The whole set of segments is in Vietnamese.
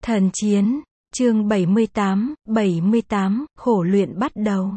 Thần chiến, chương 78, khổ luyện bắt đầu.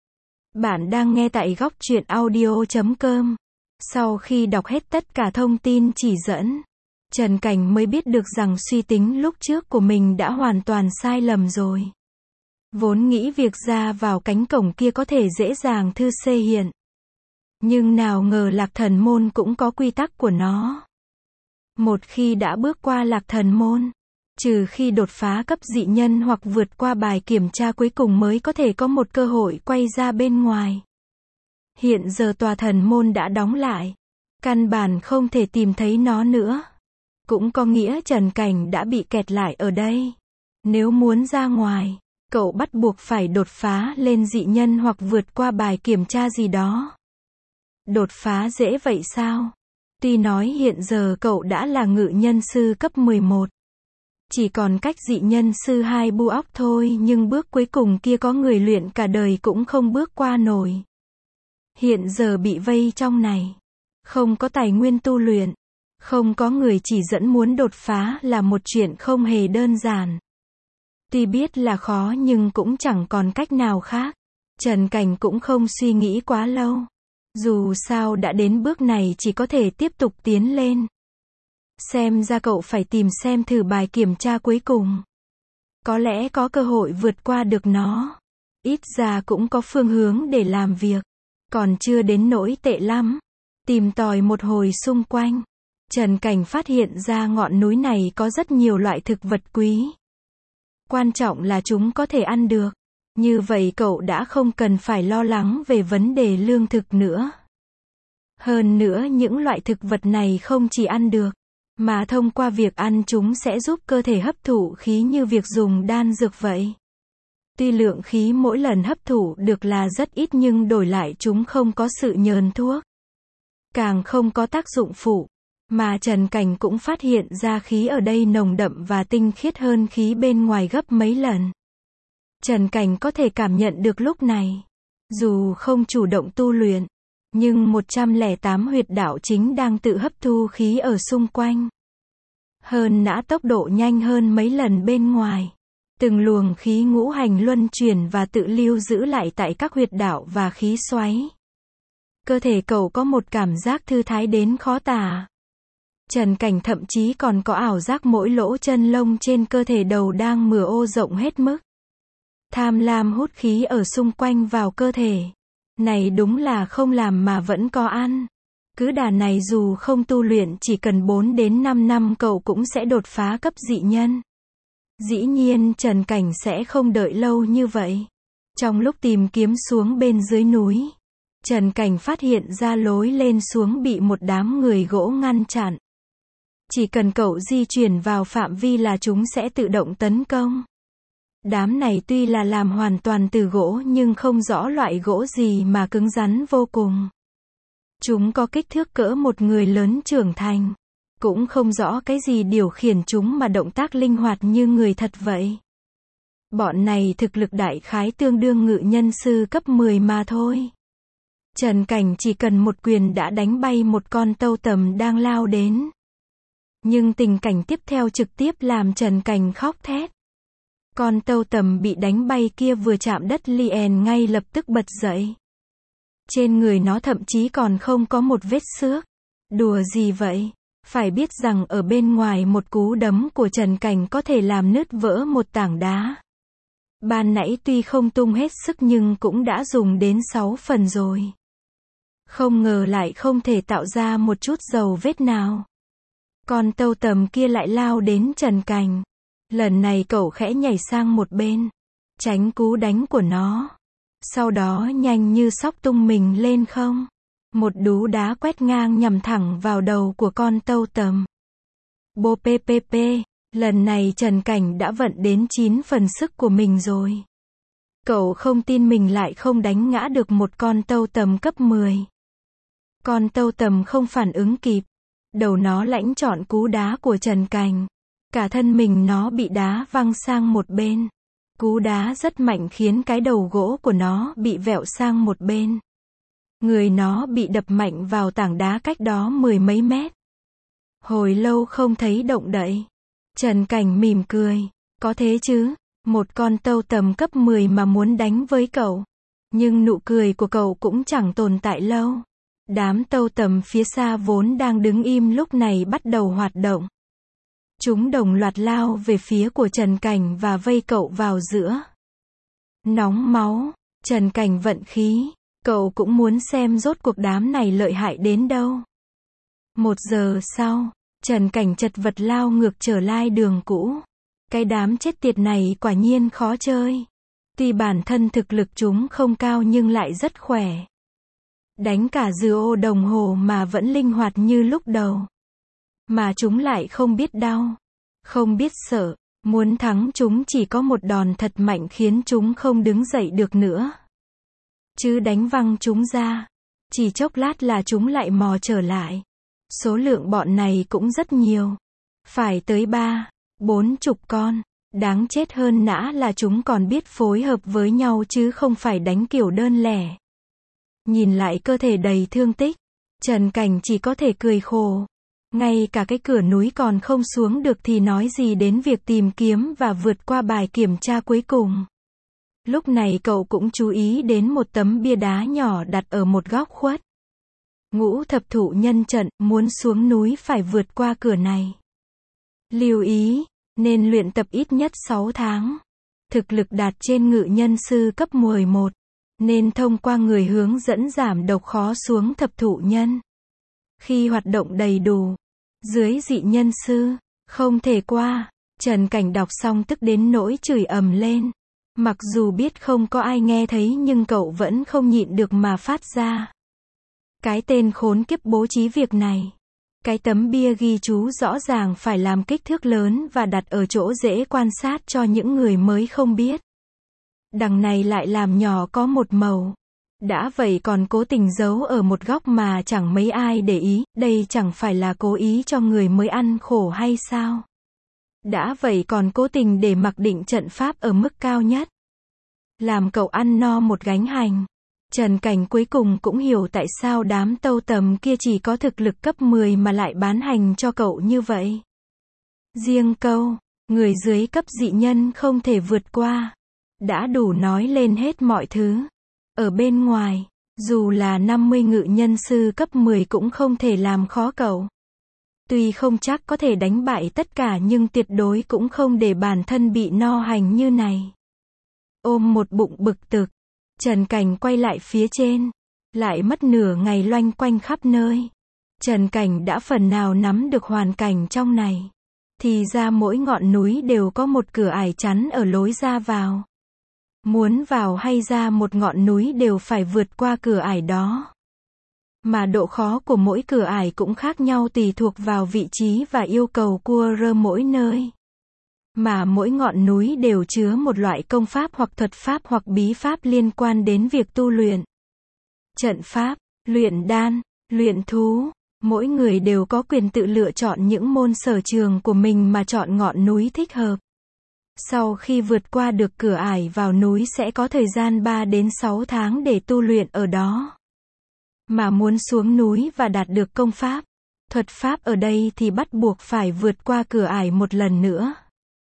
Bạn đang nghe tại góc truyện audio.com. Sau khi đọc hết tất cả thông tin chỉ dẫn, Trần Cảnh mới biết được rằng suy tính lúc trước của mình đã hoàn toàn sai lầm rồi. Vốn nghĩ việc ra vào cánh cổng kia có thể dễ dàng thư xê hiện. Nhưng nào ngờ Lạc Thần Môn cũng có quy tắc của nó. Một khi đã bước qua Lạc Thần Môn, trừ khi đột phá cấp dị nhân hoặc vượt qua bài kiểm tra cuối cùng mới có thể có một cơ hội quay ra bên ngoài. Hiện giờ tòa thần môn đã đóng lại, căn bản không thể tìm thấy nó nữa. Cũng có nghĩa Trần Cảnh đã bị kẹt lại ở đây. Nếu muốn ra ngoài, cậu bắt buộc phải đột phá lên dị nhân hoặc vượt qua bài kiểm tra gì đó. Đột phá dễ vậy sao? Tuy nói hiện giờ cậu đã là ngự nhân sư cấp 11. Chỉ còn cách dị nhân sư 2 bu óc thôi, nhưng bước cuối cùng kia có người luyện cả đời cũng không bước qua nổi. Hiện giờ bị vây trong này, không có tài nguyên tu luyện, không có người chỉ dẫn, muốn đột phá là một chuyện không hề đơn giản. Tuy biết là khó nhưng cũng chẳng còn cách nào khác. Trần Cảnh cũng không suy nghĩ quá lâu. Dù sao đã đến bước này chỉ có thể tiếp tục tiến lên. Xem ra cậu phải tìm xem thử bài kiểm tra cuối cùng. Có lẽ có cơ hội vượt qua được nó. Ít ra cũng có phương hướng để làm việc. Còn chưa đến nỗi tệ lắm. Tìm tòi một hồi xung quanh, Trần Cảnh phát hiện ra ngọn núi này có rất nhiều loại thực vật quý. Quan trọng là chúng có thể ăn được. Như vậy cậu đã không cần phải lo lắng về vấn đề lương thực nữa. Hơn nữa những loại thực vật này không chỉ ăn được, mà thông qua việc ăn chúng sẽ giúp cơ thể hấp thụ khí như việc dùng đan dược vậy. Tuy lượng khí mỗi lần hấp thụ được là rất ít nhưng đổi lại chúng không có sự nhờn thuốc. Càng không có tác dụng phụ. Mà Trần Cảnh cũng phát hiện ra khí ở đây nồng đậm và tinh khiết hơn khí bên ngoài gấp mấy lần. Trần Cảnh có thể cảm nhận được lúc này. Dù không chủ động tu luyện, nhưng 108 huyệt đạo chính đang tự hấp thu khí ở xung quanh. Hơn nữa tốc độ nhanh hơn mấy lần bên ngoài. Từng luồng khí ngũ hành luân chuyển và tự lưu giữ lại tại các huyệt đạo và khí xoáy. Cơ thể cậu có một cảm giác thư thái đến khó tả. Trần Cảnh thậm chí còn có ảo giác mỗi lỗ chân lông trên cơ thể đầu đang mửa ô rộng hết mức. Tham lam hút khí ở xung quanh vào cơ thể. Này đúng là không làm mà vẫn có ăn. Cứ đà này dù không tu luyện chỉ cần 4 đến 5 năm cậu cũng sẽ đột phá cấp dị nhân. Dĩ nhiên Trần Cảnh sẽ không đợi lâu như vậy. Trong lúc tìm kiếm xuống bên dưới núi, Trần Cảnh phát hiện ra lối lên xuống bị một đám người gỗ ngăn chặn. Chỉ cần cậu di chuyển vào phạm vi là chúng sẽ tự động tấn công. Đám này tuy là làm hoàn toàn từ gỗ nhưng không rõ loại gỗ gì mà cứng rắn vô cùng. Chúng có kích thước cỡ một người lớn trưởng thành. Cũng không rõ cái gì điều khiển chúng mà động tác linh hoạt như người thật vậy. Bọn này thực lực đại khái tương đương ngự nhân sư cấp 10 mà thôi. Trần Cảnh chỉ cần một quyền đã đánh bay một con tâu tầm đang lao đến. Nhưng tình cảnh tiếp theo trực tiếp làm Trần Cảnh khóc thét. Con tâu tầm bị đánh bay kia vừa chạm đất liền ngay lập tức bật dậy. Trên người nó thậm chí còn không có một vết xước. Đùa gì vậy? Phải biết rằng ở bên ngoài một cú đấm của Trần Cảnh có thể làm nứt vỡ một tảng đá. Ban nãy tuy không tung hết sức nhưng cũng đã dùng đến 6 phần rồi. Không ngờ lại không thể tạo ra một chút dấu vết nào. Con tâu tầm kia lại lao đến Trần Cảnh. Lần này cậu khẽ nhảy sang một bên, tránh cú đánh của nó. Sau đó nhanh như sóc tung mình lên không. Một đú đá quét ngang nhằm thẳng vào đầu của con tâu tầm. Bô ppp, lần này Trần Cảnh đã vận đến 9 phần sức của mình rồi. Cậu không tin mình lại không đánh ngã được một con tâu tầm cấp 10. Con tâu tầm không phản ứng kịp. Đầu nó lãnh trọn cú đá của Trần Cảnh. Cả thân mình nó bị đá văng sang một bên. Cú đá rất mạnh khiến cái đầu gỗ của nó bị vẹo sang một bên. Người nó bị đập mạnh vào tảng đá cách đó 10 mấy mét. Hồi lâu không thấy động đậy. Trần Cảnh mỉm cười. Có thế chứ, một con tâu tầm cấp 10 mà muốn đánh với cậu. Nhưng nụ cười của cậu cũng chẳng tồn tại lâu. Đám tâu tầm phía xa vốn đang đứng im lúc này bắt đầu hoạt động. Chúng đồng loạt lao về phía của Trần Cảnh và vây cậu vào giữa. Nóng máu, Trần Cảnh vận khí, cậu cũng muốn xem rốt cuộc đám này lợi hại đến đâu. 1 giờ sau, Trần Cảnh chật vật lao ngược trở lại đường cũ. Cái đám chết tiệt này quả nhiên khó chơi. Tuy bản thân thực lực chúng không cao nhưng lại rất khỏe. Đánh cả dư ô đồng hồ mà vẫn linh hoạt như lúc đầu. Mà chúng lại không biết đau, không biết sợ. Muốn thắng chúng chỉ có một đòn thật mạnh khiến chúng không đứng dậy được nữa. Chứ đánh văng chúng ra, chỉ chốc lát là chúng lại mò trở lại. Số lượng bọn này cũng rất nhiều. Phải tới 40 con. Đáng chết hơn nã là chúng còn biết phối hợp với nhau chứ không phải đánh kiểu đơn lẻ. Nhìn lại cơ thể đầy thương tích, Trần Cảnh chỉ có thể cười khổ. Ngay cả cái cửa núi còn không xuống được thì nói gì đến việc tìm kiếm và vượt qua bài kiểm tra cuối cùng. Lúc này cậu cũng chú ý đến một tấm bia đá nhỏ đặt ở một góc khuất. Ngũ thập thụ nhân trận, muốn xuống núi phải vượt qua cửa này. Lưu ý, nên luyện tập ít nhất 6 tháng. Thực lực đạt trên ngự nhân sư cấp 11. Nên thông qua người hướng dẫn giảm độc khó xuống thập thụ nhân. Khi hoạt động đầy đủ, dưới dị nhân sư, không thể qua. Trần Cảnh đọc xong tức đến nỗi chửi ầm lên. Mặc dù biết không có ai nghe thấy nhưng cậu vẫn không nhịn được mà phát ra. Cái tên khốn kiếp bố trí việc này. Cái tấm bia ghi chú rõ ràng phải làm kích thước lớn và đặt ở chỗ dễ quan sát cho những người mới không biết. Đằng này lại làm nhỏ có một màu. Đã vậy còn cố tình giấu ở một góc mà chẳng mấy ai để ý, đây chẳng phải là cố ý cho người mới ăn khổ hay sao? Đã vậy còn cố tình để mặc định trận pháp ở mức cao nhất. Làm cậu ăn no một gánh hành. Trần Cảnh cuối cùng cũng hiểu tại sao đám tâu tầm kia chỉ có thực lực cấp 10 mà lại bán hành cho cậu như vậy. Riêng câu, người dưới cấp dị nhân không thể vượt qua. Đã đủ nói lên hết mọi thứ. Ở bên ngoài, dù là 50 ngự nhân sư cấp 10 cũng không thể làm khó cậu. Tuy không chắc có thể đánh bại tất cả nhưng tuyệt đối cũng không để bản thân bị no hành như này. Ôm một bụng bực tức, Trần Cảnh quay lại phía trên. Lại mất nửa ngày loanh quanh khắp nơi. Trần Cảnh đã phần nào nắm được hoàn cảnh trong này. Thì ra mỗi ngọn núi đều có một cửa ải chắn ở lối ra vào. Muốn vào hay ra một ngọn núi đều phải vượt qua cửa ải đó. Mà độ khó của mỗi cửa ải cũng khác nhau tùy thuộc vào vị trí và yêu cầu của mỗi nơi. Mà mỗi ngọn núi đều chứa một loại công pháp hoặc thuật pháp hoặc bí pháp liên quan đến việc tu luyện. Trận pháp, luyện đan, luyện thú, mỗi người đều có quyền tự lựa chọn những môn sở trường của mình mà chọn ngọn núi thích hợp. Sau khi vượt qua được cửa ải vào núi sẽ có thời gian 3 đến 6 tháng để tu luyện ở đó. Mà muốn xuống núi và đạt được công pháp, thuật pháp ở đây thì bắt buộc phải vượt qua cửa ải một lần nữa.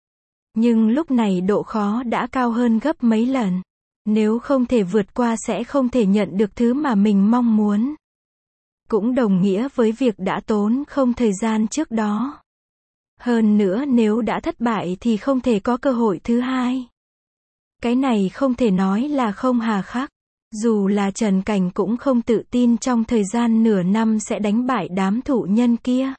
Nhưng lúc này độ khó đã cao hơn gấp mấy lần. Nếu không thể vượt qua sẽ không thể nhận được thứ mà mình mong muốn. Cũng đồng nghĩa với việc đã tốn không thời gian trước đó. Hơn nữa nếu đã thất bại thì không thể có cơ hội thứ hai. Cái này không thể nói là không hà khắc. Dù là Trần Cảnh cũng không tự tin trong thời gian nửa năm sẽ đánh bại đám thụ nhân kia.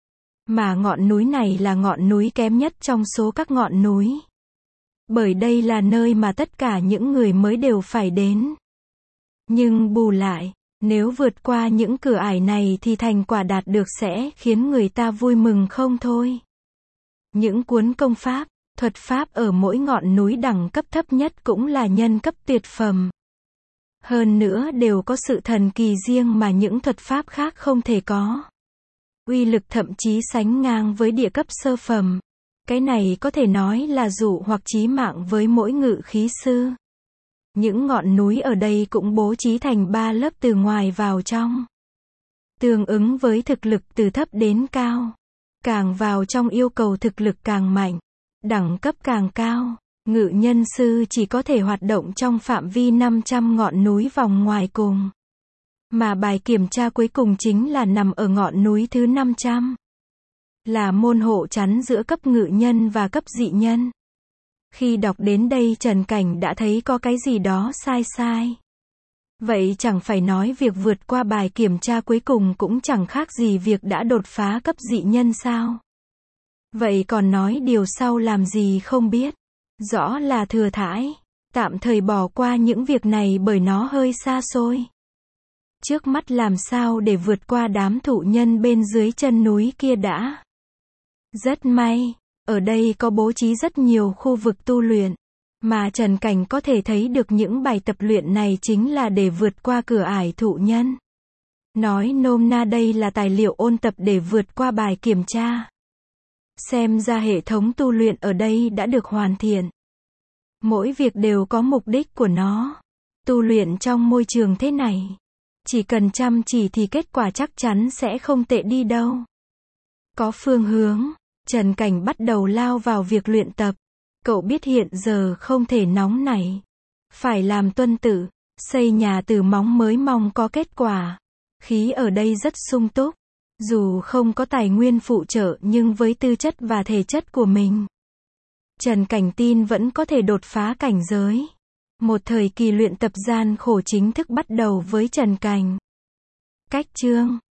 Mà ngọn núi này là ngọn núi kém nhất trong số các ngọn núi. Bởi đây là nơi mà tất cả những người mới đều phải đến. Nhưng bù lại, nếu vượt qua những cửa ải này thì thành quả đạt được sẽ khiến người ta vui mừng không thôi. Những cuốn công pháp, thuật pháp ở mỗi ngọn núi đẳng cấp thấp nhất cũng là nhân cấp tuyệt phẩm. Hơn nữa đều có sự thần kỳ riêng mà những thuật pháp khác không thể có. Uy lực thậm chí sánh ngang với địa cấp sơ phẩm. Cái này có thể nói là dụ hoặc chí mạng với mỗi ngự khí sư. Những ngọn núi ở đây cũng bố trí thành 3 lớp từ ngoài vào trong. Tương ứng với thực lực từ thấp đến cao. Càng vào trong yêu cầu thực lực càng mạnh. Đẳng cấp càng cao, ngự nhân sư chỉ có thể hoạt động trong phạm vi 500 ngọn núi vòng ngoài cùng. Mà bài kiểm tra cuối cùng chính là nằm ở ngọn núi thứ 500. Là môn hộ chắn giữa cấp ngự nhân và cấp dị nhân. Khi đọc đến đây Trần Cảnh đã thấy có cái gì đó sai sai. Vậy chẳng phải nói việc vượt qua bài kiểm tra cuối cùng cũng chẳng khác gì việc đã đột phá cấp dị nhân sao? Vậy còn nói điều sau làm gì không biết. Rõ là thừa thãi. Tạm thời bỏ qua những việc này bởi nó hơi xa xôi. Trước mắt làm sao để vượt qua đám thụ nhân bên dưới chân núi kia đã. Rất may, ở đây có bố trí rất nhiều khu vực tu luyện. Mà Trần Cảnh có thể thấy được những bài tập luyện này chính là để vượt qua cửa ải thụ nhân. Nói nôm na đây là tài liệu ôn tập để vượt qua bài kiểm tra. Xem ra hệ thống tu luyện ở đây đã được hoàn thiện. Mỗi việc đều có mục đích của nó. Tu luyện trong môi trường thế này. Chỉ cần chăm chỉ thì kết quả chắc chắn sẽ không tệ đi đâu. Có phương hướng, Trần Cảnh bắt đầu lao vào việc luyện tập. Cậu biết hiện giờ không thể nóng nảy. Phải làm tuân tự, xây nhà từ móng mới mong có kết quả. Khí ở đây rất sung túc. Dù không có tài nguyên phụ trợ nhưng với tư chất và thể chất của mình, Trần Cảnh tin vẫn có thể đột phá cảnh giới. Một thời kỳ luyện tập gian khổ chính thức bắt đầu với Trần Cảnh. Cách chương